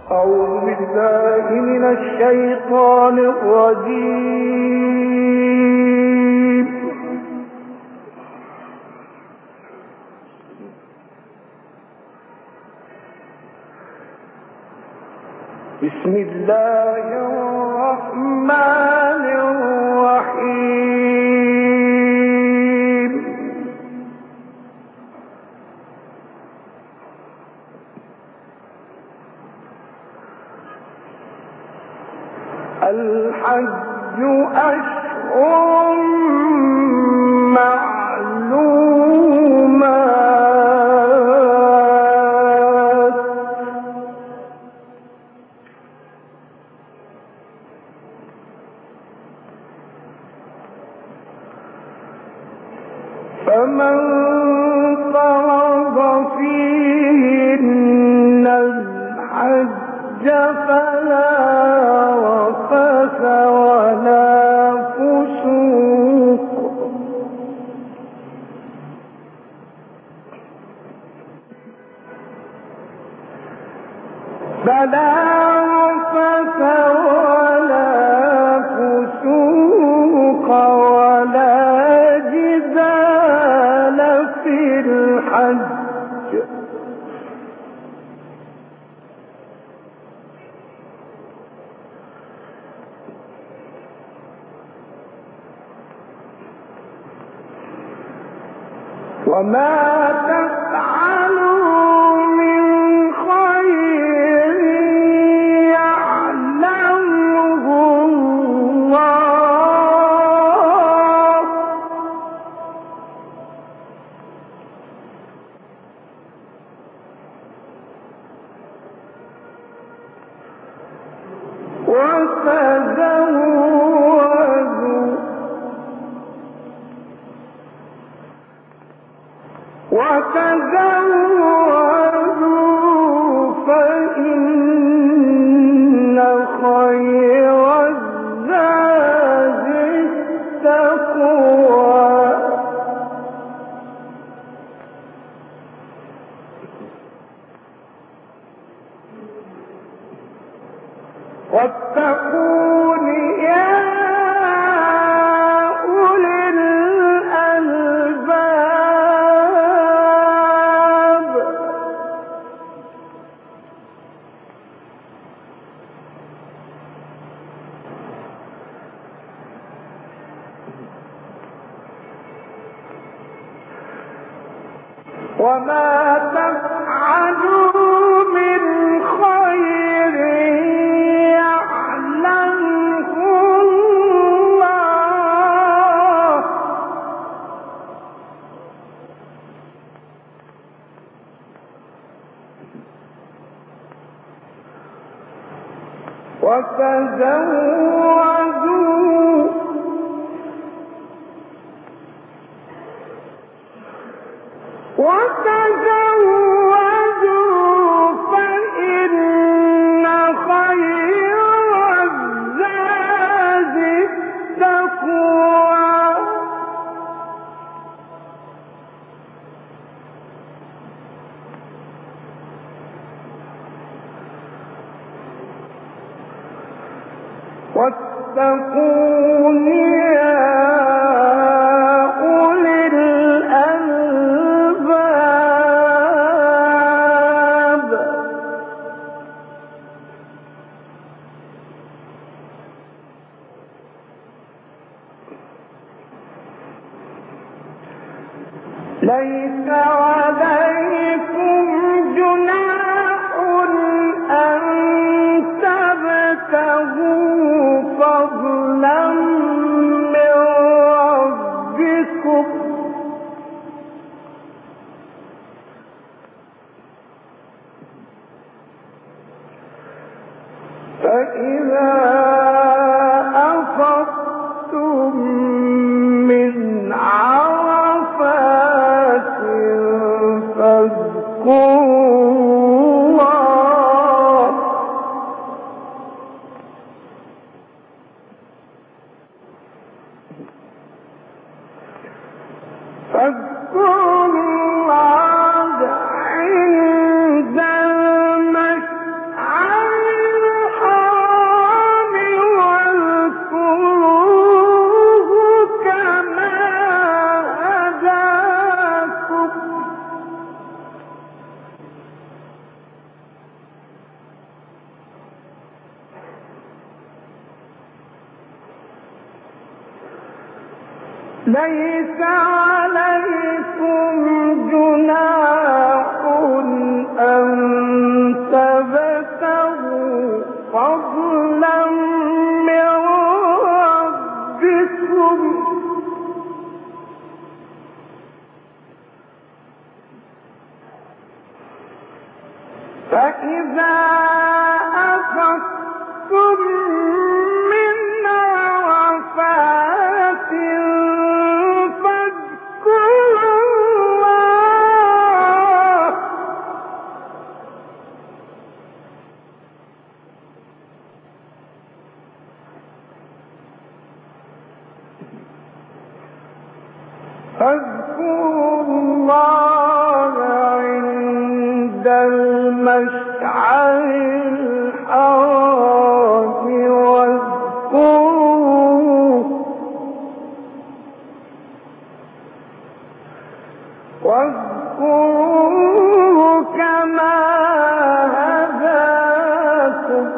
أعوذ بالله من الشيطان الرجيم. بسم الله الرحمن الرحيم. الحج أشهر معلومات، فمن فرض فيهن الحج فلا رفث ولا فسوق ولا جدال في الحج، وما تفعلوا من خير يعلمه الله، وتزودوا فإن خير الزاد التقوى، واتقون يا أولي الألباب. وما تفعلوا من خير يعلمه الله، وتزودوا فإن خير الزاد التقوى، واتقون يا أولي الألباب. ليس عليكم جناح أن تبتغوا فضلا من ربكم، فإذا أفضتم من عرفات فاذكروا الله عند المشعر ليس عليكم جناح أن تبتغوا فضلا من ربكم فإذا أفضتم من عرفات فاذكروا الله عند المشعر الحرام واذكروه كما هداكم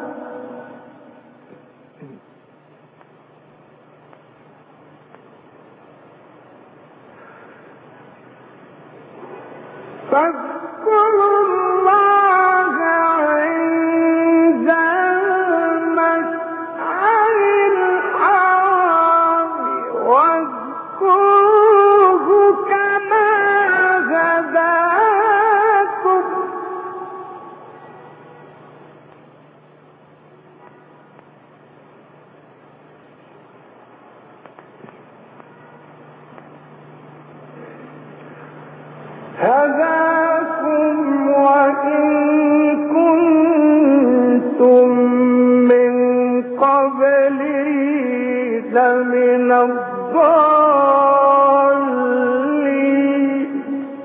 فاذكروا الله عند المشعر الحرام واذكروه كما هداكم وإن كنتم من قبله لمن الضالين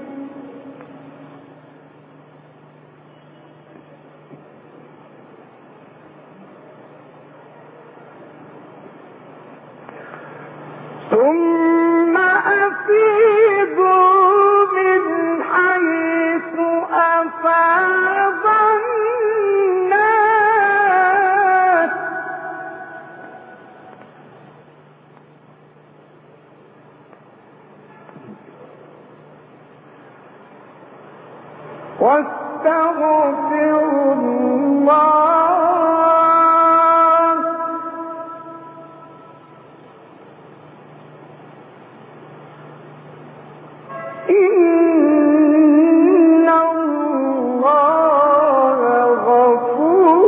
ثم أفيضوا من حيث أفاض الناس واستغفروا الله إن الله غفور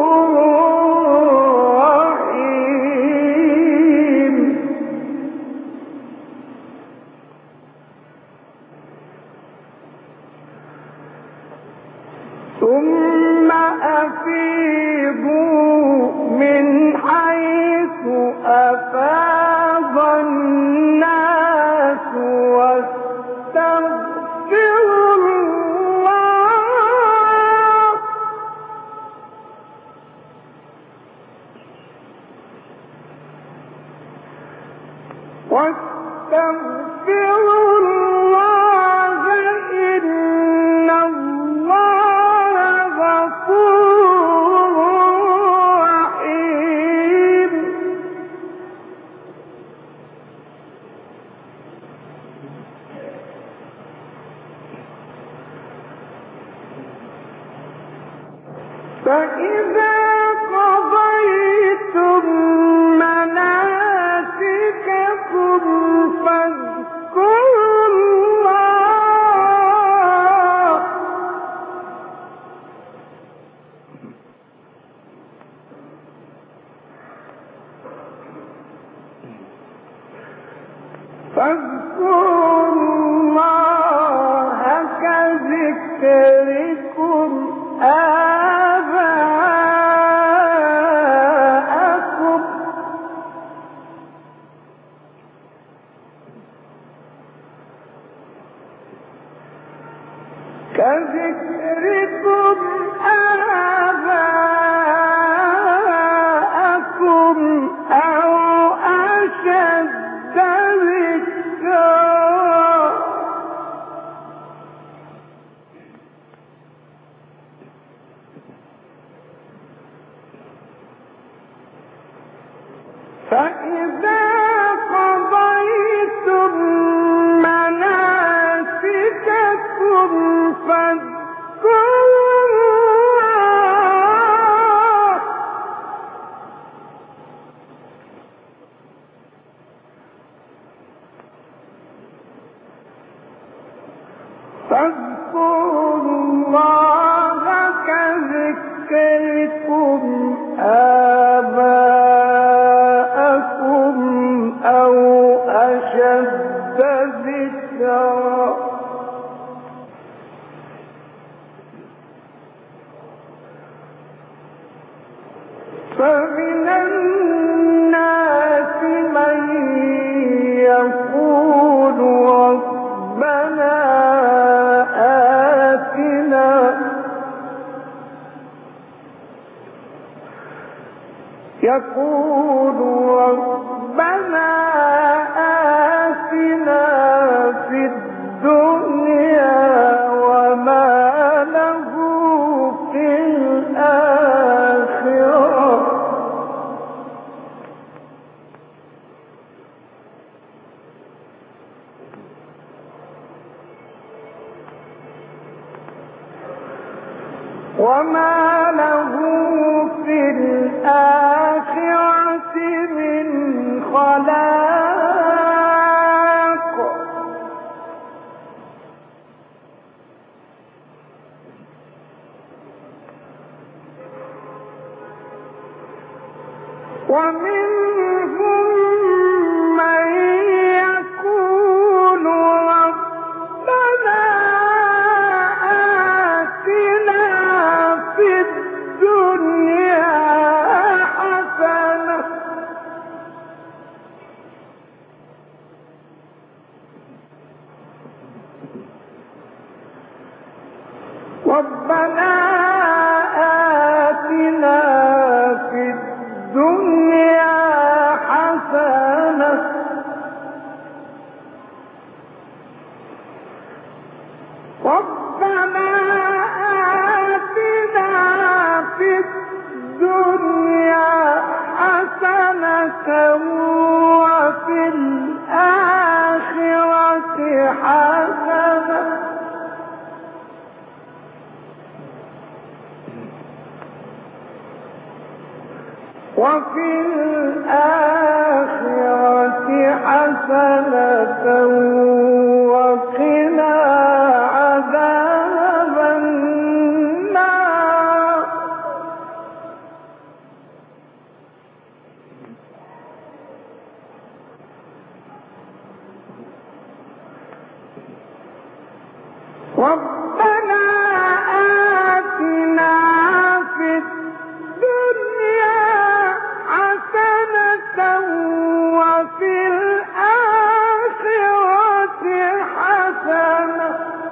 رحيم ثم أفيضوا من حيث أفاض الناس واستغفروا الله إن الله غفور رحيم فإذا قضيتم مناسككم فاذكروا الله كذكركم آباءكم أو أشد ذكرا إليكم آباءكم أو أشد ذكرا فمن الناس من يقول ربنا آتنا في الدنيا وما له في الآخرة من خلاق ومنهم من يقول ربنا آتنا في الدنيا حسنة ربنا آتنا في الدنيا حسنة وفي الآخرة حسنة وقنا عذاب النار ربنا آتنا في الدنيا حسنة وفي الآخرة حسنة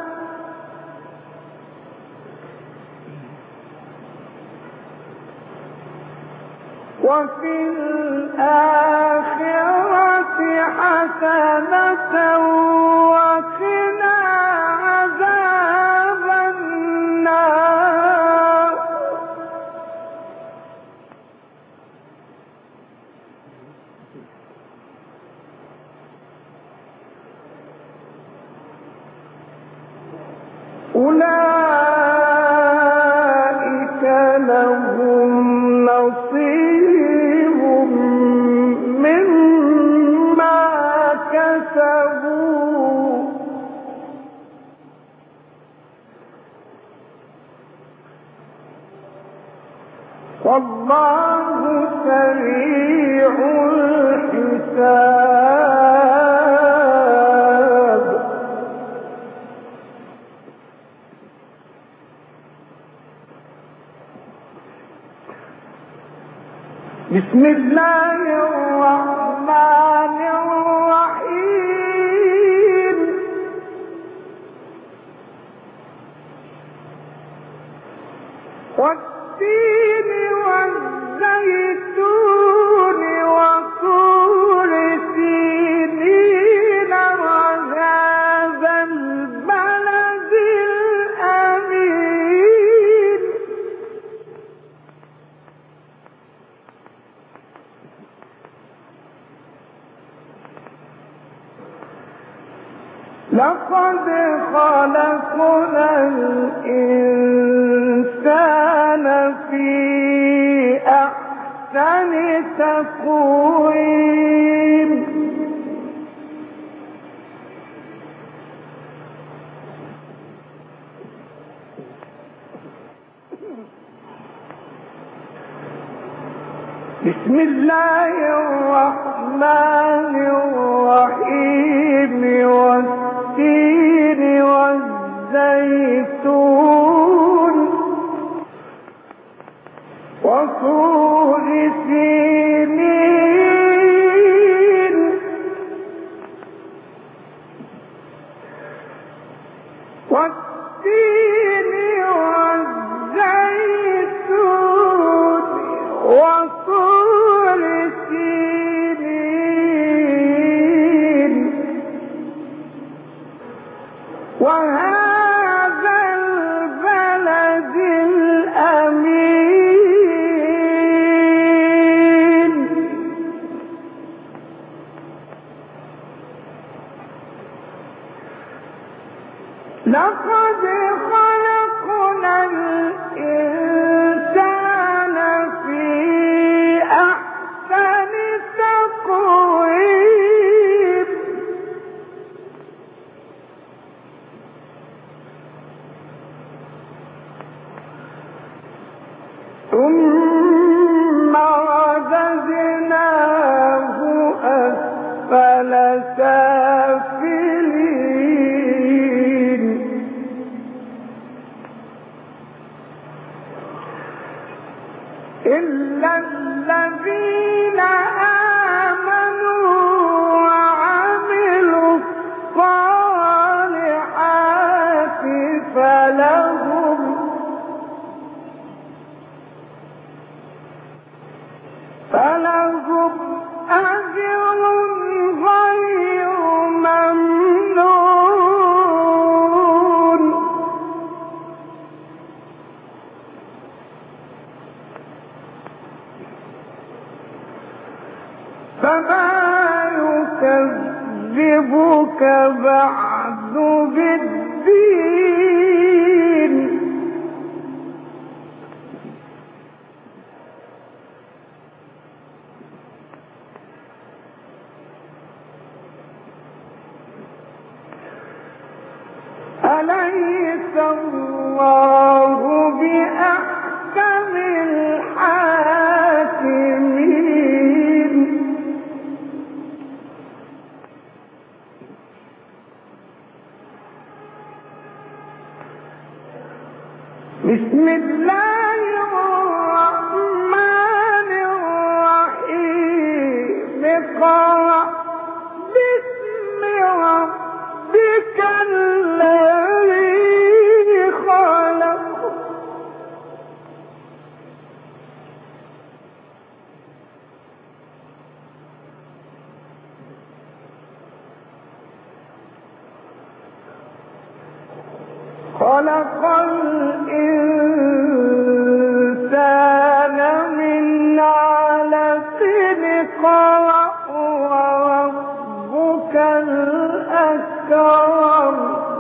وقنا عذاب النار أولئك لهم نصيب مما كسبوا والله سريع الحساب بسم الله الرحمن الرحيم والتين والزيتون وطور سينين وهذا البلد الأمين لقد خلقنا الإنسان في أحسن تقويم بسم الله الرحمن الرحيم والتين والزيتون وطور سينين والتين والزيتون وطور سينين وهذا البلد الأمين لقد خلقنا الإنسان في أحسن تقويم ثم رددناه أسفل سافلين إلا الذين آمنوا وعملوا الصالحات فلهم أجر غير ممنون فما يكذبك بعد بالدين أليس الله بأحكم الحاكمين بسم الله الرحمن الرحيم اقرأ باسم ربك الذي خلق خلق الإنسان من علق اقرأ وربك الأكرم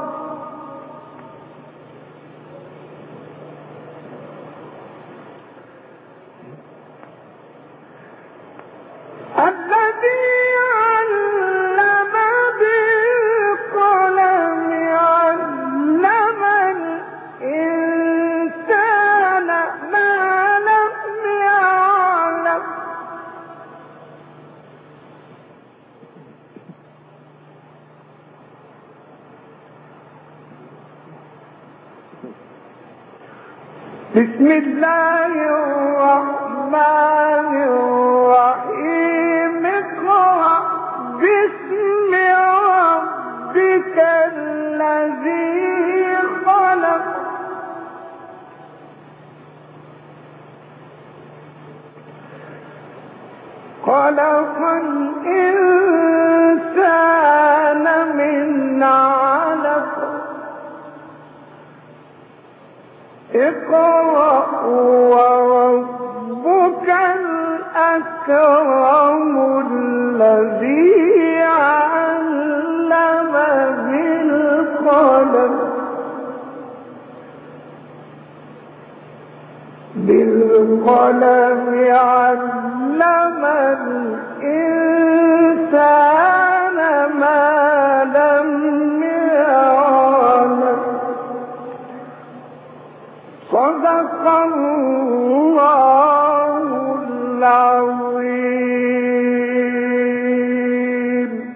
الذي علم بالقلم علم الإنسان ما لم يعلم بسم الله الرحمن الرحيم اقرأ باسم ربك الذي خلق خلق الإنسان من علق اقرأ وربك الأكرم الذي علم بالقلم علم